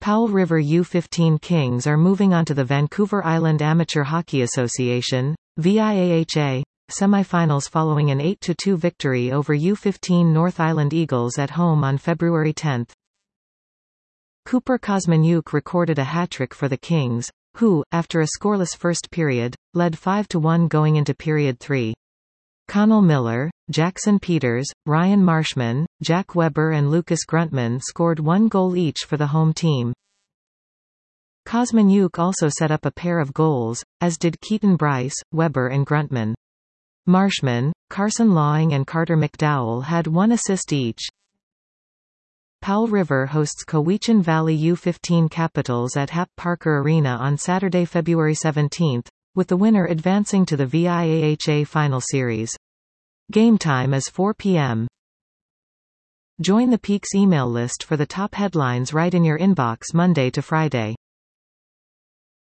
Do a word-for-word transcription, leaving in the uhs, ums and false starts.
Powell River U fifteen Kings are moving on to the Vancouver Island Amateur Hockey Association, V I A H A, semifinals following an eight to two victory over U fifteen North Island Eagles at home on February tenth. Cooper Kosmanyuk recorded a hat-trick for the Kings, who, after a scoreless first period, led five to one going into period three. Connell Miller, Jackson Peters, Ryan Marshman, Jack Weber and Lucas Gruntman scored one goal each for the home team. Kosmanyuk also set up a pair of goals, as did Keaton Bryce, Weber and Gruntman. Marshman, Carson Lawing and Carter McDowell had one assist each. Powell River hosts Cowichan Valley U fifteen Capitals at Hap Parker Arena on Saturday, February seventeenth, with the winner advancing to the V I A H A Final Series. Game time is four p m Join the Peaks email list for the top headlines right in your inbox Monday to Friday.